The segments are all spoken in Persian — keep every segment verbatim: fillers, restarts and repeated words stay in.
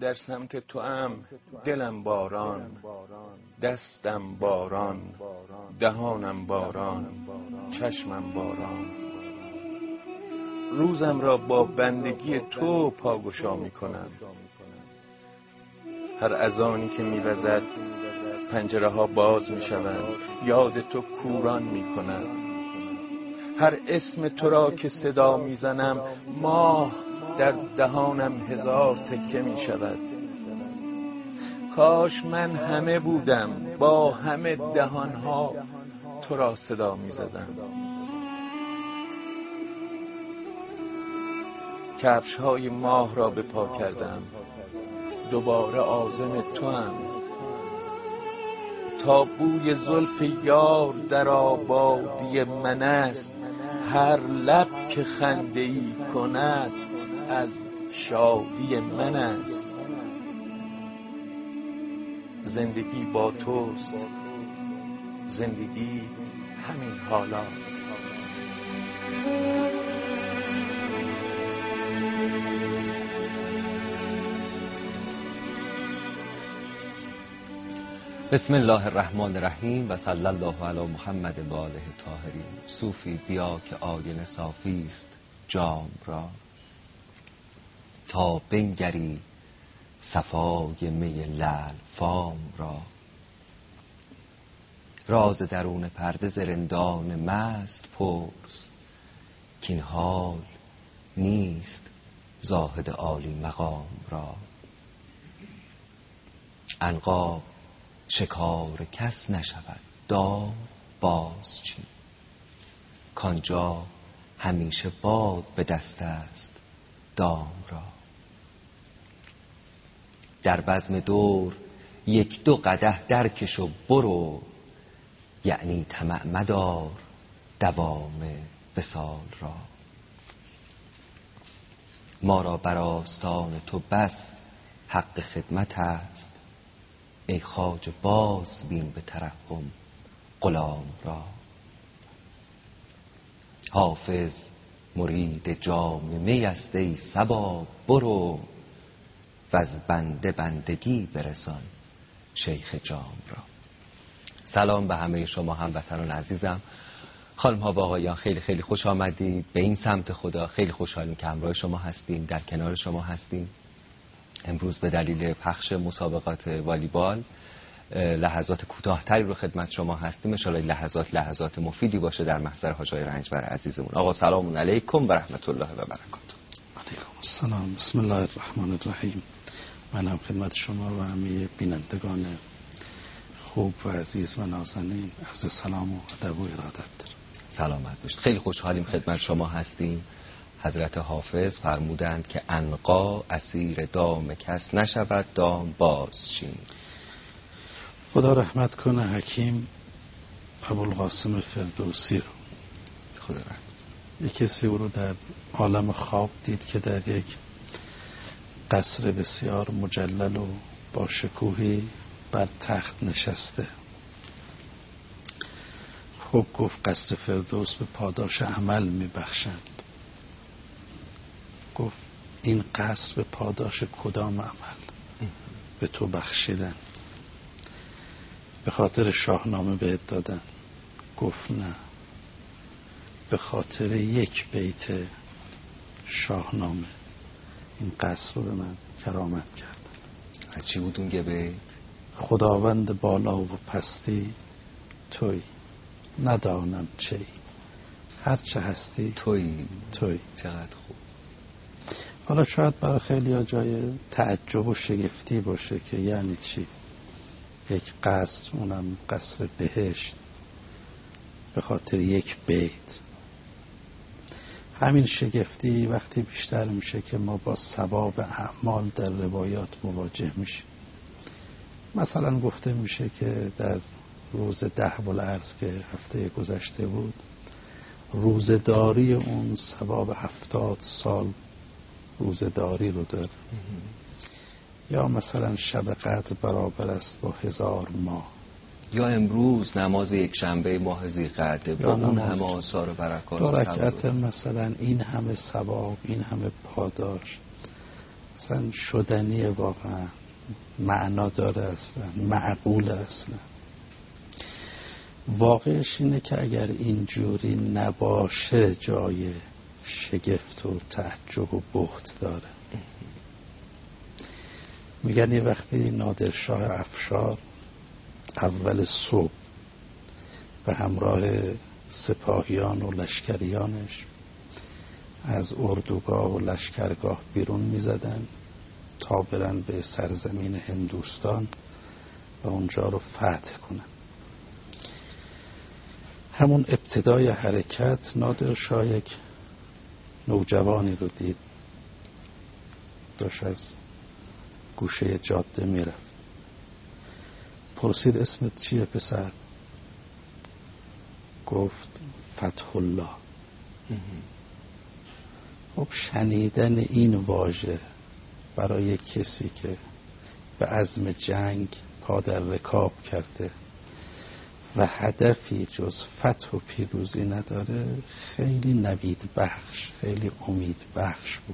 در سمت تو ام دلم باران، دستم باران، دهانم باران، چشمم باران. روزم را با بندگی تو پاگشا می کنم. هر اذانی که می وزد پنجره ها باز می شوند، یاد تو کوران می کند. هر اسم تو را که صدا می زنم ماه در دهانم هزار تکه می شود. کاش من همه بودم با همه دهانها تو را صدا می زدم. کفش های ماه را به پا کردم، دوباره عازم تو ام. تا بوی زلف یار در آبادی من است، هر لب که خنده ای کند از شادی من است. زندگی با توست، زندگی همین حالاست. بسم الله الرحمن الرحیم و صلی الله علی محمد و آله طاهرین. صوفی بیا که آینه صافی است جام را، تا بنگری صفای می لعل فام را. راز درون پرده ز رندان مست پرس، کاین حال نیست زاهد عالی مقام را. عنقا شکار کس نشود دام باز چین، کانجا همیشه باد به دست است دام را. در بزم دور یک دو قدح درکش و برو، یعنی طمع مدار دوام وصال را. ما را بر آستان تو بس حق خدمت است، ای خواجه باز بین به ترحم غلام را. حافظ مرید جام می است ای صبا برو، وز بنده بندگی برسان شیخ جام را. سلام به همه شما هموطنان عزیزم. خانم ها و آقایان، خیلی خیلی خوش آمدید به این سمت خدا. خیلی خوشحالیم که همراه شما هستیم، در کنار شما هستیم. امروز به دلیل پخش مسابقات والیبال لحظات کوتاه‌تری رو خدمت شما هستیم. ان شاءالله لحظات لحظات مفیدی باشه در محضر حاجای رنجبر عزیزمون. آقا سلام علیکم و رحمت الله و برکاته. علیکم السلام. بسم الله الرحمن الرحیم. منم خدمت شما و همه بینندگان خوب و عزیز و نازنین عرض سلام و ادب و ارادت دارم. سلامت باشید. خیلی خوشحالیم خدمت شما هستیم. حضرت حافظ فرمودند که عنقا اسیر دام کس نشود دام باز چین. خدا رحمت کنه حکیم ابوالقاسم فردوسی رو. خدا رحمت. یک کسی او رو در عالم خواب دید که در یک قصر بسیار مجلل و با شکوهی بر تخت نشسته. خب گفت قصر فردوس به پاداش عمل میبخشند. گفت این قصر به پاداش کدام عمل به تو بخشیدن؟ به خاطر شاهنامه بهت دادن؟ گفت نه، به خاطر یک بیت شاهنامه این قصر رو به من کرامت کردن. چی بود اون بیت؟ خداوند بالا و پستی توی، ندانم چی، هرچه هستی توی توی. چقدر خوب. حالا شاید برای خیلی ها جای تعجب و شگفتی باشه که یعنی چی یک قصر، اونم قصر بهشت، به خاطر یک بیت. همین شگفتی وقتی بیشتر میشه که ما با ثواب اعمال در روایات مواجه میشیم. مثلا گفته میشه که در روز ده والعرض که هفته گذشته بود، روزداری اون ثواب هفتاد سال روزداری رو داره. یا مثلا شب قدر برابر است با هزار ماه. یا امروز نماز یک شنبه ماه ذی‌قعده با اون همه آثار و برکات دو رکعت مثلا این همه ثواب، این همه پاداش. اصلا شدنی، واقعا معنا داره، اصلا معقول. اصلا واقعش اینه که اگر اینجوری نباشه جای شگفت و تعجب و بهت داره. میگن یه وقتی نادرشاه افشار اول صبح به همراه سپاهیان و لشکریانش از اردوگاه و لشکرگاه بیرون میزدن تا برن به سرزمین هندوستان و اونجا رو فتح کنن. همون ابتدای حرکت نادرشاه یک نوجوانی رو دید داشت از گوشه جاده میرفت. پرسید اسمت چیه پسر؟ گفت فتح الله. خب شنیدن این واژه برای کسی که به عزم جنگ پا در رکاب کرده و هدفی جز فتح و پیروزی نداره خیلی نوید بخش، خیلی امید بخش بود.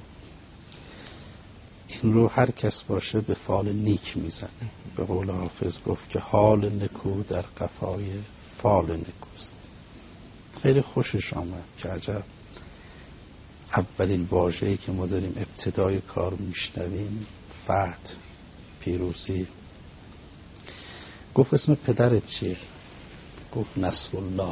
این رو هر کس باشه به فال نیک میزنه. به قول حافظ گفت که حال نکو در قفای فال نکوست. خیلی خوشش آمد که عجب اولین واژه‌ای که ما داریم ابتدای کار میشنویم فتح، پیروزی. گفت اسم پدرت چیه؟ گفت نصر الله.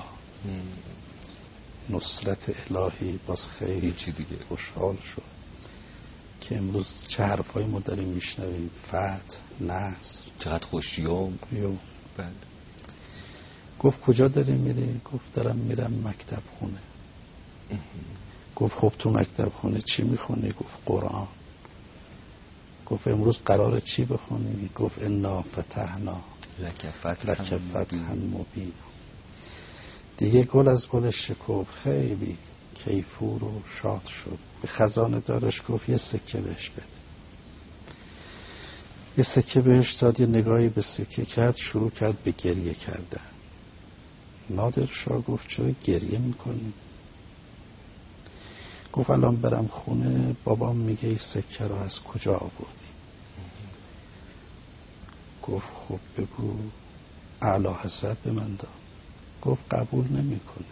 نصرت الهی. باز خیلی چی دیگه خوشحال شد که امروز چه حرفایی ما داریم میشنویم، فتح، نصر، چقدر خوشیوم. بله. گفت کجا داری میری؟ گفت دارم میرم مکتب خونه. گفت خب تو مکتب خونه چی میخونی؟ گفت قرآن. گفت امروز قراره چی بخونی؟ گفت انا فتحنا لک فتحا مبینا. دیگه گل از گلش شکفت، خیلی کیفور و شاد شد. به خزانه دارش گفت یه سکه بهش بده. یه سکه بهش داد، یه نگاهی به سکه کرد، شروع کرد به گریه کردن. نادرشاه گفت چرا گریه میکنی؟ گفت الان برم خونه بابام میگه این سکه رو از کجا آوردی؟ گفت خب بگو اعلی حضرت به من داد. گفت قبول نمیکنه.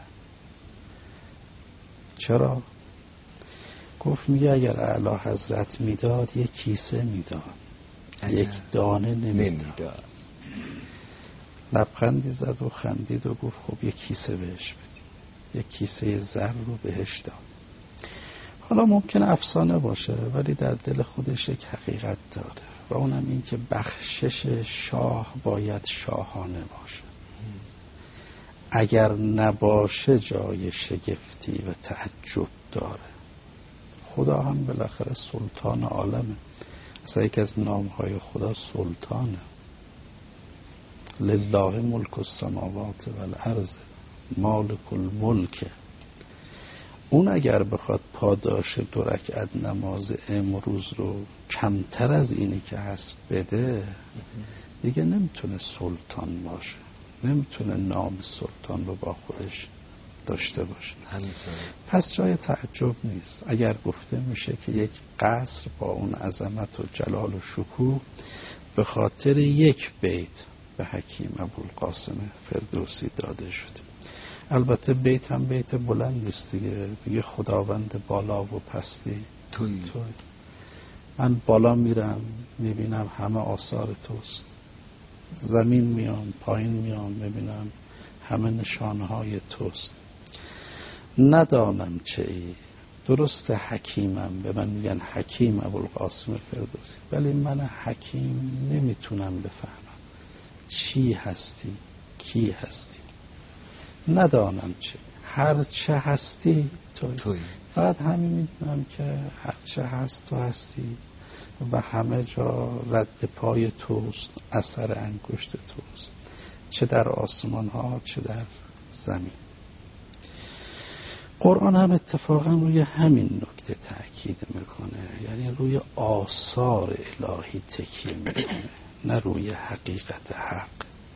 چرا؟ گفت میگه اگر اعلی حضرت میداد یک کیسه میداد، یک دانه نمیداد. لبخندی زد و خندید و گفت خب یک کیسه بهش بدی. یک کیسه زر رو بهش داد. حالا ممکن افسانه باشه ولی در دل خودش یک حقیقت داره و اونم این که بخشش شاه باید شاهانه باشه. اگر نباشه جای شگفتی و تعجب داره. خدا هم بالاخره سلطان عالمه. اصلا یک از نامهای خدا سلطانه. لله ملک السماوات والارض مالک الملک. اون اگر بخواد پاداش دو رکعت نماز امروز رو کمتر از اینی که هست بده دیگه نمیتونه سلطان باشه، نمیتونه نام سلطان رو با خودش داشته باشه. پس جای تعجب نیست اگر گفته میشه که یک قصر با اون عظمت و جلال و شکوه به خاطر یک بیت به حکیم ابوالقاسم فردوسی داده شده. البته بیت هم بیت بلند است دیگه. دیگه خداوند بالا و پستی توی. توی من بالا میرم میبینم همه آثار توست، زمین میام پایین میام میبینم همه نشانهای توست. ندانم چه ای. درست حکیمم، به من میگن حکیم ابوالقاسم فردوسی، ولی من حکیم نمیتونم بفهمم چی هستی، کی هستی. ندانم چه، هر چه هستی توی. توی. فقط همین میدونم که هر چه هست تو هستی و همه جا رد پای توست، اثر انگشت توست، چه در آسمان ها چه در زمین. قرآن هم اتفاقا روی همین نکته تأکید میکنه، یعنی روی آثار الهی تکیه میکنه نه روی حقیقت حق.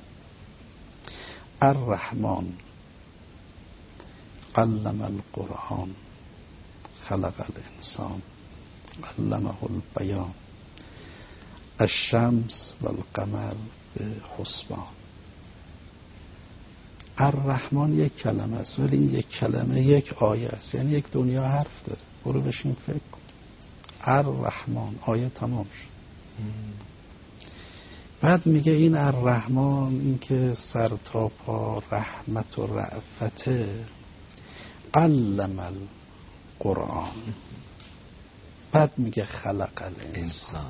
الرحمن علم القرآن خلق الانسان علمه البیان الشمس و القمر به حسبان. الرحمن یک کلمه است، ولی این یک کلمه یک آیه است، یعنی یک دنیا حرف داره. برو بشین فکر کن. الرحمن آیه تمام شد. بعد میگه این الرحمن، این که سر تا پا رحمت و رأفته، علم القرآن. بعد میگه خلق الانسان.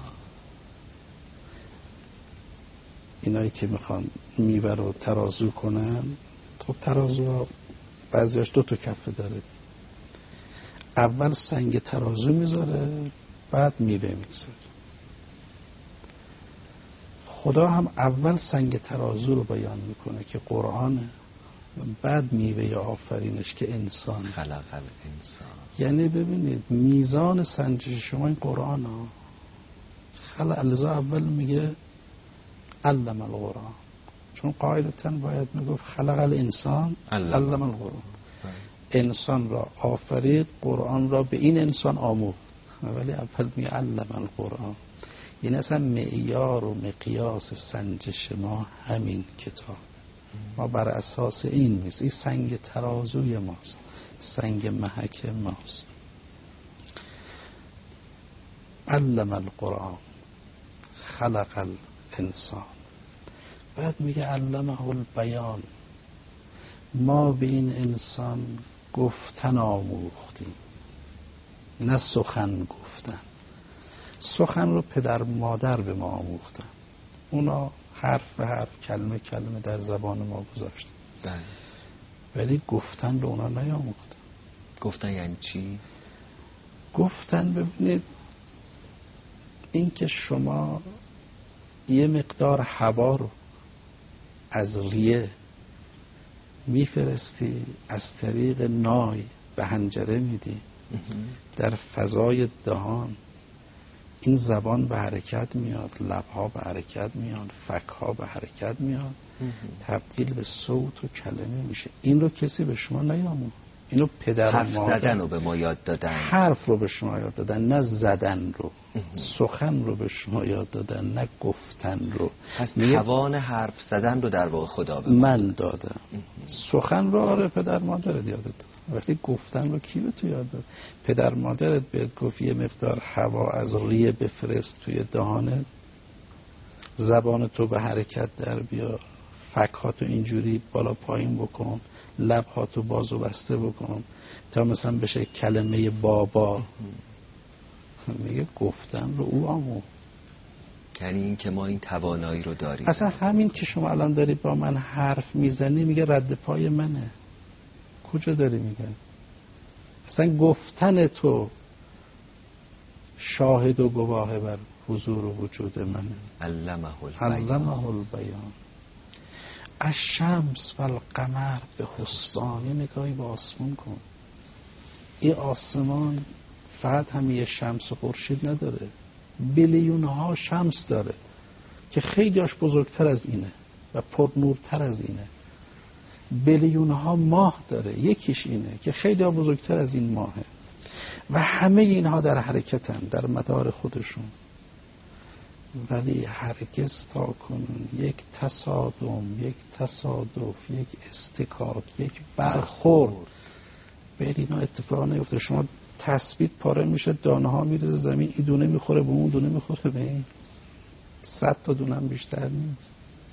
اینایی که میخوان میوه رو ترازو کنن، خب ترازو بعضیاش دو تا کفه داره، اول سنگ ترازو میذاره بعد میوه میذاره. خدا هم اول سنگ ترازو رو بیان میکنه که قرآنه، بعد میوه آفرینش که انسان. خلق الانسان. یعنی ببینید میزان سنجش شما این قرآن ها. خلق لذا اول میگه علم القرآن، چون قاعدتاً باید میگفت خلق الانسان علم القرآن. انسان را آفرید، قرآن را به این انسان آموخت، ولی اول میگه علم القرآن. یعنی اصلا معیار و مقیاس سنجش ما همین کتاب، ما بر اساس این میست، این سنگ ترازوی ماست، سنگ محک ماست. علم القرآن خلق الانسان. بعد میگه علمه البیان، ما به این انسان گفتن آموختیم، نه سخن گفتن. سخن رو پدر مادر به ما آموختن، اونا حرف به حرف کلمه کلمه در زبان ما گذاشتن، بله. ولی گفتن رو اونا نیاموختن. گفتن یعنی چی؟ گفتن ببینید، این که شما یه مقدار هوا رو از ریه میفرستی، از طریق نای به حنجره میدی، در فضای دهان این زبان به حرکت میاد، لبها به حرکت میاد، فکها به حرکت میاد، تبدیل به صوت و کلمه میشه. این رو کسی به شما نیاموخت. اینو پدر حرف مادر زدن رو به ما یاد دادن، حرف رو به شما یاد دادن، نه زدن رو. سخن رو به شما یاد دادن، نه گفتن رو. پس توان حرف زدن رو در واقع خدا به من دادم. سخن رو آره پدر مادرت یاد داد، وقتی گفتن رو کی به تو یاد داد؟ پدر مادرت بهت گفت یه مقدار هوا از ریه بفرست توی دهانت، زبان تو به حرکت در بیار، فکهاتو اینجوری بالا پایین بکن، لبهاتو باز و بسته بکن تا مثلا بشه کلمه بابا. میگه گفتن رو او آموخت. یعنی این که ما این توانایی رو داریم. اصلا همین که شما الان داری با من حرف میزنی، میگه رد پای منه. کجا داری میگه؟ اصلا گفتن تو شاهد و گواه بر حضور و وجود منه. علمه البیان. علمه البیان. الشمس و القمر به حسبان. یه نگاهی به آسمان کن. این آسمان فقط هم یه شمس و خورشید نداره، بیلیون ها شمس داره که خیلیاش بزرگتر از اینه و پرنورتر از اینه. بیلیون ها ماه داره، یکیش اینه که خیلی ها بزرگتر از این ماهه و همه اینها در حرکتن در مدار خودشون. ولی هرگز تا کنون یک تصادم، یک تصادف، یک استکاک، یک برخورد به اینا اتفاق نیفته. شما تثبیت پاره میشه، دانه ها میره زمین، این دونه میخوره به اون دونه میخوره به این، صد تا دونه هم بیشتر نیست.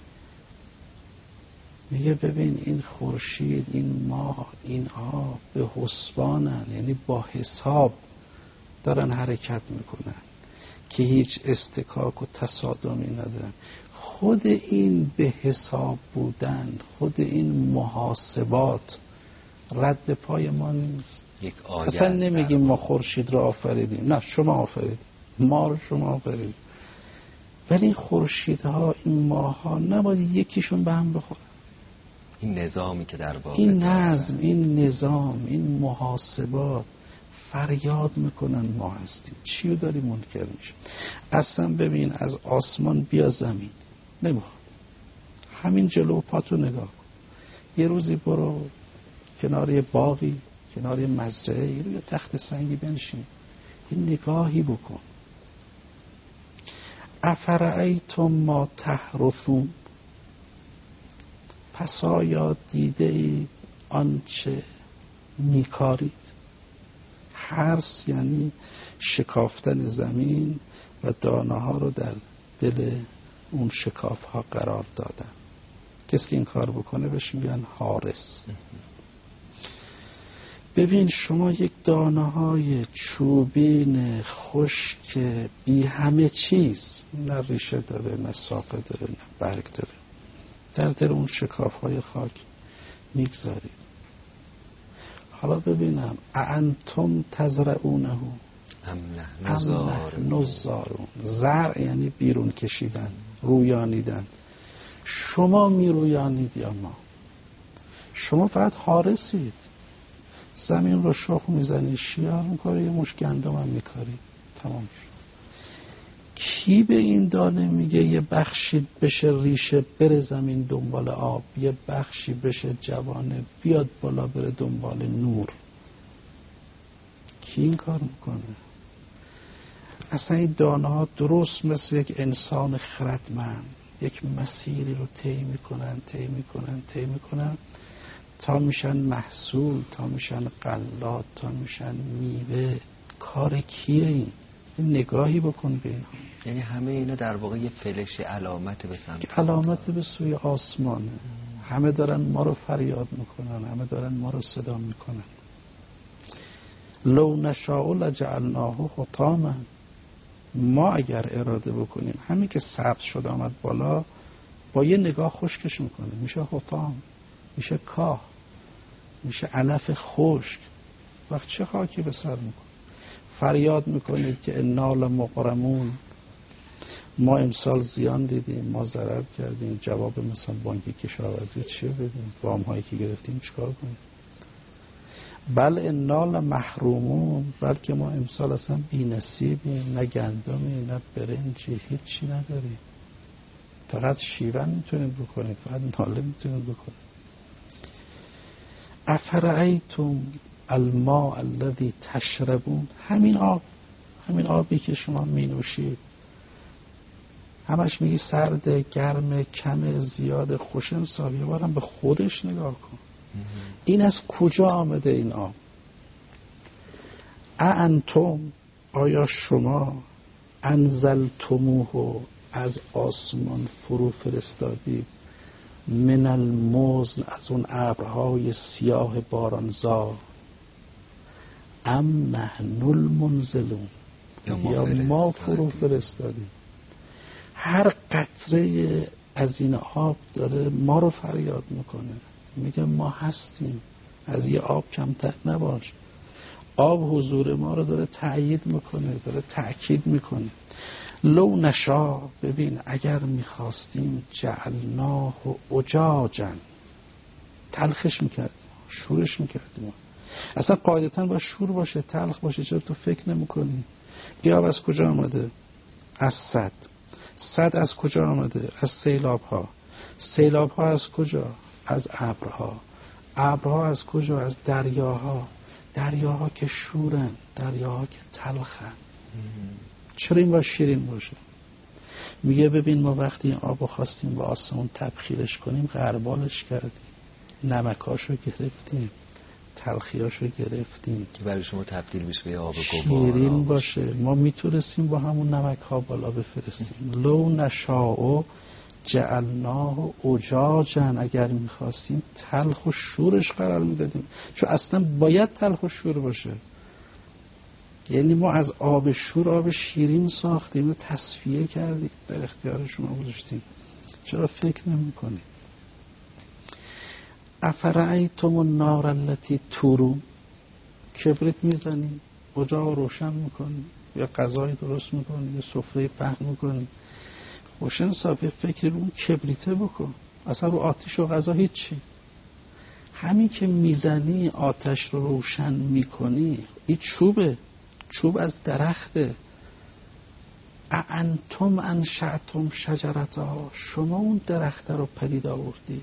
میگه ببین این خورشید، این ماه، اینها به حسبانن، یعنی با حساب دارن حرکت میکنن که هیچ استکاک و تصادمی ندارن. خود این به حساب بودن، خود این محاسبات رد پای ما نیست. یک آیه اصلا نمیگیم ما خورشید رو آفریدیم، نه شما آفرید، ما رو شما آفرید. ولی خورشیدها، این ماها نباید یکیشون به هم بخوره. این نظامی که در واقع این نظم، این نظام، این محاسبات فریاد میکنن ما هستیم. چی رو داری منکر میشه؟ اصلا ببین از آسمان بیا زمین نمیخواد، همین جلو پاتو نگاه کن. یه روزی برو کنار یه باغی، کنار یه مزرعه، روی تخت سنگی بنشین، یه نگاهی بکن. افرأیتم ما تحرثون، پس آیا دیده ای آنچه میکارید؟ حرث یعنی شکافتن زمین و دانه ها رو در دل اون شکاف ها قرار دادن. کسی که این کار بکنه بهش میگن حارس. ببین شما یک دانه های چوبین خشک بی همه چیز، نه ریشه داره نه ساقه داره نه برگ داره، در دل اون شکاف های خاک میگذارید. حالا ببینم اانتم تزرعونه ام نحن زارعون. زرع یعنی بیرون کشیدن، رویانیدن. شما میرویانید یا ما؟ شما فقط حارسید، زمین رو شخم میزنی، شیار میکاری، یه مش گندم هم میکاری، تمام شد. کی به این دانه میگه یه بخشی بشه ریشه بره زمین دنبال آب، یه بخشی بشه جوانه بیاد بالا بره دنبال نور؟ کی این کار میکنه؟ اصلا این دانه ها درست مثل یک انسان خردمند یک مسیری رو طی میکنن طی میکنن طی میکنن تا میشن محصول، تا میشن غلات، تا میشن میوه. کار کیه این؟ نگاهی بکن به اینا. یعنی همه اینا در واقع یه فلش علامت به سمت علامت به سوی آسمانه. همه دارن ما رو فریاد میکنن، همه دارن ما رو صدا میکنن. لو نشاء لجعلناه حطاما، ما اگر اراده بکنیم همین که سبز شد آمد بالا، با یه نگاه خشکش میکنه، میشه حطام، میشه کاه، میشه علف خشک. وقت چه خاکی به سر میکنه؟ فریاد میکنید که انا لمغرمون، ما امسال زیان دیدیم، ما ضرر کردیم. جواب مثلا بانک کشاورزی چیه بدیم؟ وام هایی که گرفتیم چیکار کنیم؟ بل انا لمحرومون، بلکه ما امسال اصلا بی نصیبیم، نه گندمی نه برنجی، هیچی نداریم. فقط شیون میتونید بکنید، فقط ناله میتونید بکنید. افرأیتم الماء الذی تشربون، همین آب، همین آبی که شما می نوشید، همش میگی سرده، گرم، کم، زیاد، خوشن سال. یه بارم به خودش نگاه کن. این از کجا آمده این آب؟ اانتم، آیا شما انزلتموه، از آسمان فرو فرستادید، من المزن، از اون ابرهای سیاه بارانزا، ام نحن المنزلون، یا ما فرو فرستادیم؟ هر قطره از این آب داره ما رو فریاد میکنه، میگه ما هستیم، از یه آب کمتر نباش. آب حضور ما رو داره تأیید میکنه، داره تأکید میکنه. لو نشا، ببین اگر میخواستیم، جعلناه اجاجا، تلخش میکردیم، شورش میکردیم. اصلا قاعدتا با شور باشه، تلخ باشه. چرا تو فکر نمیکنی؟ این آب از کجا آمده؟ از سد. سد از کجا آمده؟ از سیلاب ها. سیلاب ها از کجا؟ از ابرها. ابرها از کجا؟ از دریاها. دریاها که شورن، دریاها که تلخن. چرا این با شیرین باشه؟ میگه ببین ما وقتی این آب خواستیم با آسمون تبخیرش کنیم، غربالش کردیم، نمکاشو گرفتیم، تلخیاشو گرفتیم که برای شما تبدیل بشه به آب گوار، شیرین باشه. ما میتونستیم با همون نمک ها بالا بفرستیم. لو نشاء جعلناه اجاجا، اگر میخواستیم تلخ و شورش قرار میدادیم، چون اصلا باید تلخ و شور باشه. یعنی ما از آب شور آب شیرین ساختیم و تصفیه کردیم، در اختیار شما گذاشتیم. چرا فکر نمی کنید؟ افرأیتم النار التي تورون، کبریت میزنی، اجاق روشن میکنی، یا غذای درست میکنی، یا سفره پهن میکنی، روشن صاحب فکر رو اون کبریته بکن. اصلا رو آتش و غذا هیچی. همین که میزنی آتش رو روشن میکنی، این چوبه، چوب از درخته. اانتم انشأتم شجرتها، شما اون درخت رو پدید آوردی.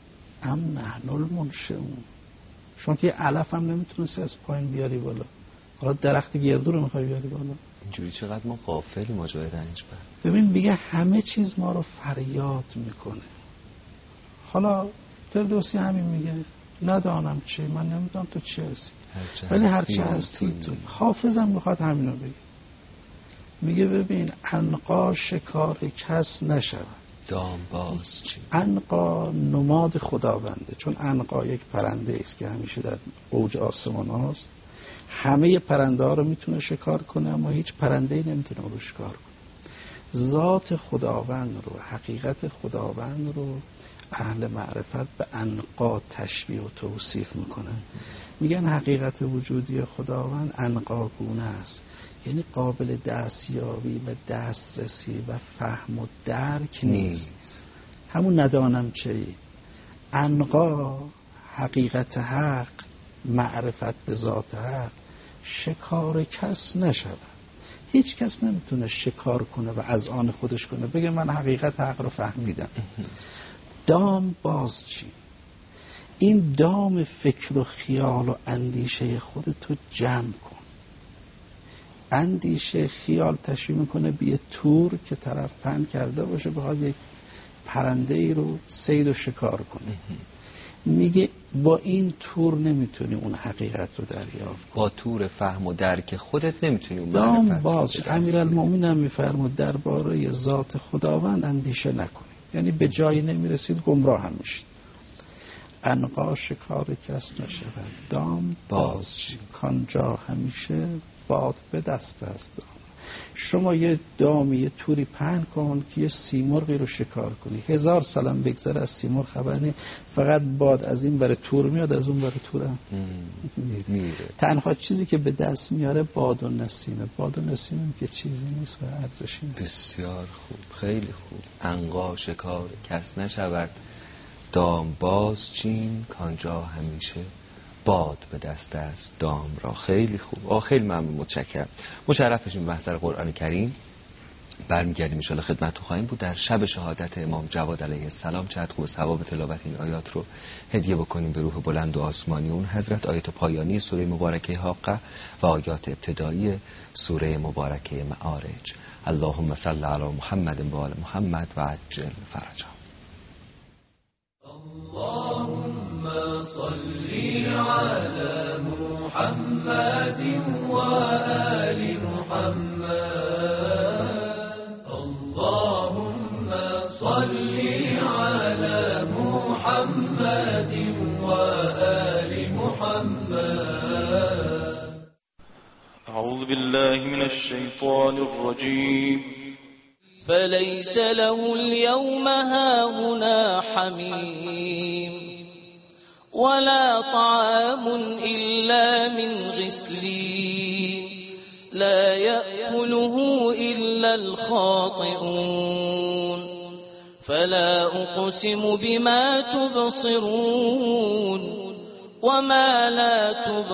ام نحن المنشئون، شما که علف هم نمیتونستی از پایین بیاری بالا، حالا درخت گردو رو میخوای بیاری بالا؟ اینجوری چقدر ما غافلی ما جای رنج بر. ببین میگه همه چیز ما رو فریاد میکنه. حالا فردوسی همین میگه ندانم چی، من نمیدونم تو چی هستی، ولی هرچی هستی تو. حافظم میخواد همینو بگه، میگه ببین عنقا شکار کس نشود، دام باز چین. عنقا نماد خداونده، چون عنقا یک پرنده است که همیشه در اوج آسمان هاست. همه پرنده ها رو میتونه شکار کنه اما هیچ پرنده ای نمیتونه رو شکار کنه. ذات خداوند رو، حقیقت خداوند رو اهل معرفت به عنقا تشبیه و توصیف میکنن. میگن حقیقت وجودی خداوند عنقاگونه است، یعنی قابل دستیابی و دسترسی و فهم و درک نیست. همون ندانم چی. عنقا حقیقت حق، معرفت به ذات حق، شکار کس نشود. هیچ کس نمیتونه شکار کنه و از آن خودش کنه بگه من حقیقت حق رو فهمیدم. دام باز چی؟ این دام فکر و خیال و اندیشه خودتو جمع کن. اندیشه خیال تشبیه میکنه به یه تور که طرف پهن کرده باشه بخواد یک پرنده ای رو صید و شکار کنه. میگه با این تور نمیتونی اون حقیقت رو دریافت کنی، با تور فهم و درک خودت نمیتونی اون دام باز. امیرالمومنین هم میفرمود درباره ذات خداوند اندیشه نکنی، یعنی به جایی نمیرسید گمراه هم میشید. عنقا شکار کس نشود، دام باز کانجا همیشه باد به دست است. شما یه دامی یه توری پهن کن که یه سیمرغی رو شکار کنی، هزار سالم بگذره از سیمرغ خبر نی، فقط باد از این بره تور میاد از اون بره تور هم میره. تنها چیزی که به دست میاره باد و نسیمه. باد و نسیمه که چیزی نیست و ارزشی نیست. بسیار خوب، خیلی خوب. عنقا شکار کس نشود، دام باز چین کانجا همیشه باد به دست است دام را. خیلی خوب. آه خیلی ممنون، متشکرم. مشرف بشیم به محضر قرآن کریم. برمیگردیم ان شاءالله خدمتتون خواهیم بود. در شب شهادت امام جواد علیه السلام چقدر خوب ثواب تلاوت این آیات رو هدیه بکنیم به روح بلند و آسمانی اون حضرت. آیات پایانی سوره مبارکه حاقه و آیات ابتدایی سوره مبارکه معارج. اللهم صل علی محمد و آل محمد و عجل فرجهم. اللهم صل على محمد وآل محمد. اللهم صل على محمد وآل محمد. أعوذ بالله من الشيطان الرجيم. فليس له اليوم هاهنا حميم ولا طعام إلا من غسلين لا يأكله إلا الخاطئون. فلا أقسم بما تبصرون وما لا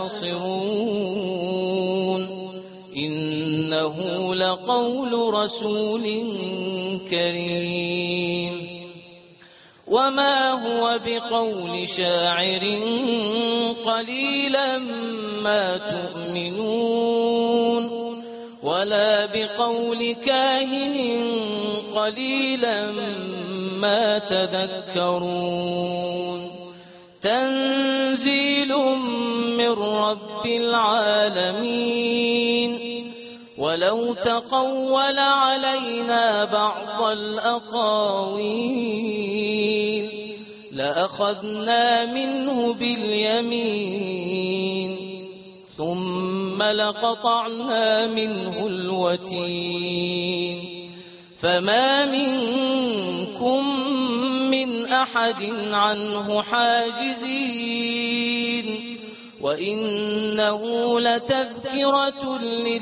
تبصرون إنه لقول رسول كريم وما هو بقول شاعر قليلا ما تؤمنون ولا بقول كاهن قليلا ما تذكرون. تنزيل من رب العالمين ولو تقول علينا بعض الأقاويل لأخذنا منه باليمين ثم لقطعنا منه الوتين. فما منكم من أحد عنه حاجزين وإنه لتذكرة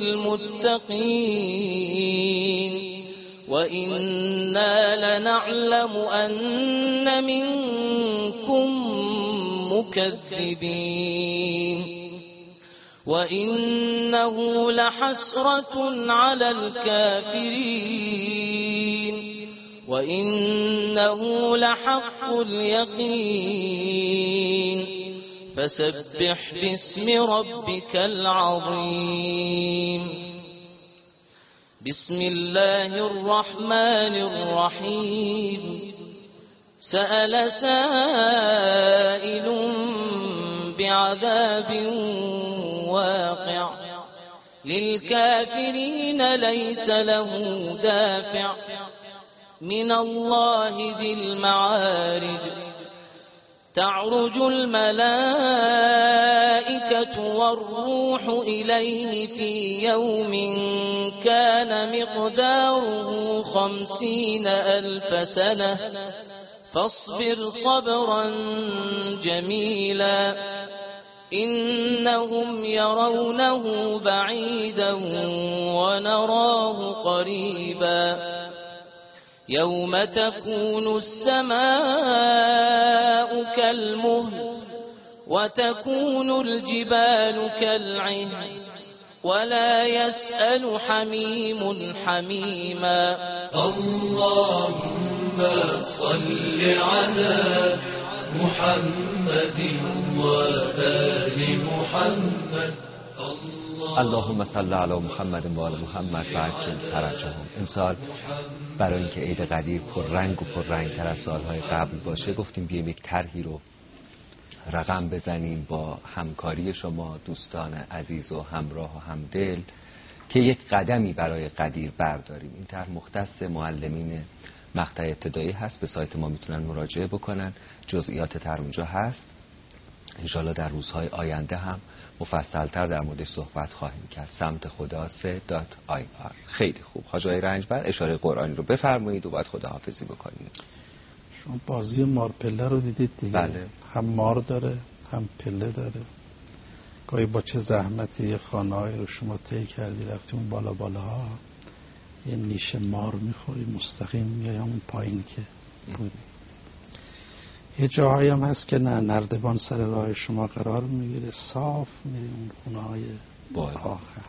للمتقين وإنا لنعلم أن منكم مكذبين وإنه لحسرة على الكافرين وإنه لحق اليقين. فسبح باسم ربك العظيم بسم الله الرحمن الرحيم سأل سائل بعذاب واقع للكافرين ليس له دافع من الله ذي المعارج تعرج الملائكة والروح إليه في يوم كان مقداره خمسين ألف سنة فاصبر صبرا جميلا إنهم يرونه بعيدا ونراه قريبا يوم تكون السماء كالمهل وتكون الجبال كالعهن ولا يسأل حميم حميما اللهم صل على محمد وآل محمد اللهم صل علی محمد و آل محمد و عجل فرجهم. امسال برای اینکه عید قدیر پر رنگ و پر رنگ تر از سالهای قبل باشه گفتیم بیایم یک طرحی رو رقم بزنیم با همکاری شما دوستان عزیز و همراه و همدل که یک قدمی برای قدیر برداریم. این طرح مختص معلمین مقطع ابتدایی هست، به سایت ما میتونن مراجعه بکنن، جزئیات طرح اونجا هست. انشالله در روزهای آینده هم مفصلتر در موردش صحبت خواهیم کرد. سمت خدا سه دات آی آر. خیلی خوب. حاج آقای رنجبر اشاره قرآنی رو بفرمایید و باید خداحافظی بکنید. شما بازی مار پله رو دیدید دیگه؟ بله. هم مار داره هم پله داره. گاهی با چه زحمتی یه خانه‌ای رو شما طی کردی رفتی اون بالا بالاها یه نیش مار میخوری مستقیم میای همون پایین که بودی. یه جاهایی هم هست که نه نردبان سر راه شما قرار میگیره صاف میری اون خونه‌های آخر.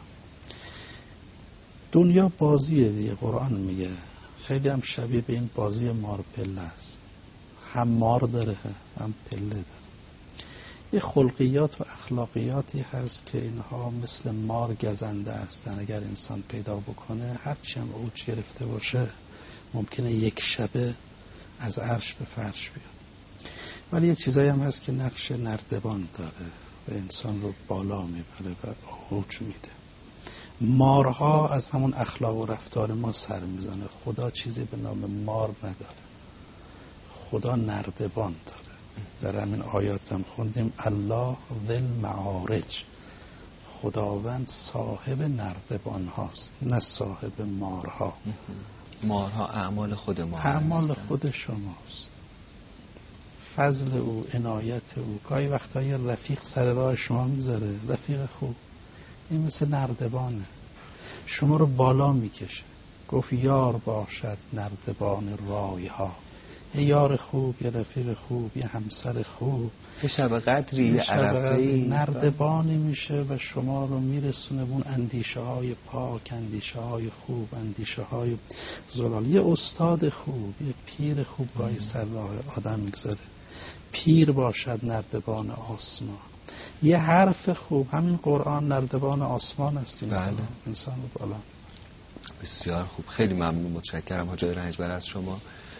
دنیا بازیه دیگه. قرآن میگه خیلی هم شبیه به این بازی مار پله است. هم مار داره هم پله داره. یه خلقیات و اخلاقیاتی هست که اینها مثل مار گزنده هستن. اگر انسان پیدا بکنه هرچی هم اوج گرفته باشه ممکنه یک شبه از عرش به فرش بیاد. ولی یه چیزایی هم هست که نقش نردبان داره و انسان رو بالا میبره و اوج میده. مارها از همون اخلاق و رفتار ما سر میزنه. خدا چیزی به نام مار نداره، خدا نردبان داره. در همین آیات هم خوندیم الله ذل معارج، خداوند صاحب نردبان هاست نه صاحب مارها. مارها اعمال خود ما اعمال هستن. خود شماست، فضل او، عنایت او. گاهی وقتایی رفیق سر راه شما میذاره، رفیق خوب، این مثل نردبانه، شما رو بالا میکشه. گفت یار باشد نردبان رای ها. یه یار خوب، یه رفیق خوب، یه همسر خوب، یه شب قدری، یه عرفه‌ای نردبانی میشه و شما رو میرسونه به اون اندیشه های پاک، اندیشه های خوب، اندیشه های زلال. یه استاد خوب، یه پیر خوب گاهی سر راه آدم میگذاره. پیر باشد نردبان آسمان. یه حرف خوب، همین قرآن نردبان آسمان است. بله. انسان رو بالا. بسیار خوب. خیلی ممنون، متشکرم حاج آقای رنجبر از شما.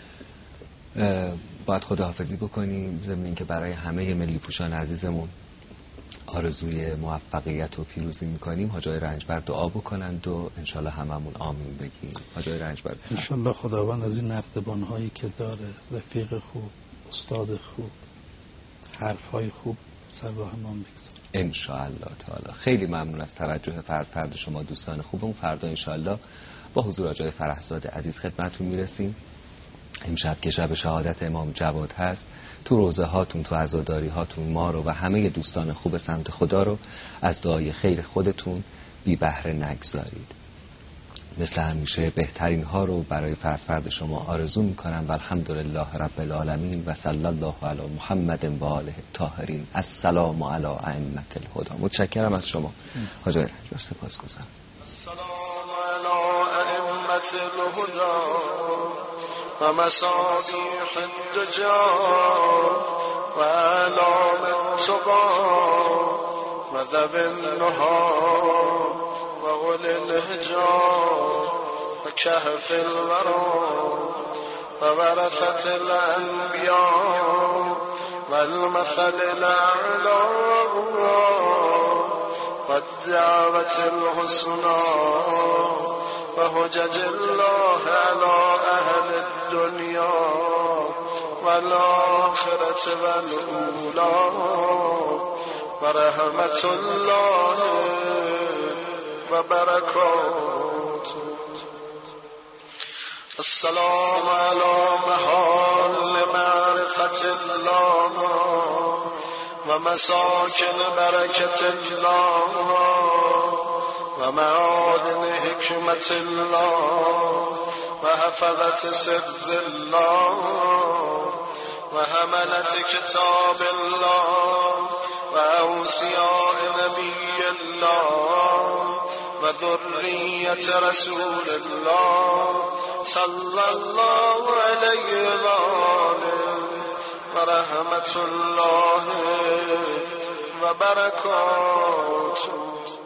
باید خداحافظی بکنیم ضمن اینکه برای همه ملی پوشان عزیزمون آرزوی موفقیت و پیروزی میکنیم. حاج آقای رنجبر دعا بکنند و انشالله هممون آمین بگیم. حاج آقای رنجبر انشالله خداوند از این نردبان هایی که داره، رفیق خوب، استاد خوب، حرف های خوب سر راه ما بگذاره انشالله تعالی. خیلی ممنون از توجه فرد فرد شما دوستان خوبمون. فردا انشالله با حضور آقای فرحزاد عزیز خدمتتون میرسیم. امشب که شب شهادت امام جواد هست، تو روزه هاتون، تو عزاداری هاتون ما رو و همه دوستان خوب سمت خدا رو از دعای خیر خودتون بی بهره نگذارید. مثل همیشه بهترین ها رو برای فرد فرد شما آرزو میکنم و الحمدلله رب العالمین و صلی الله علی محمد و آله الطاهرین. السلام علی ائمه الهدی. متشکرم از شما حاج آقای رنجبر، سپاسگزارم. السلام علی ائمه الهدی و مصابیح الدجا وأعلام التقى وذوي النهى وأولي الهجاب وكهف الورى وورثة الأنبياء والمثل الأعلى والدعوة الحسنى وهجج الله على أهل الدنيا والآخرة والأولى ورحمة الله وبركاته. السلام على محال معرفة الله ومساكن بركة الله ومعادن حكمة الله وحفظة سر الله وحملة كتاب الله وأوصياء نبي الله وذرية رسول الله صلى الله عليه وآله ورحمة الله وبركاته.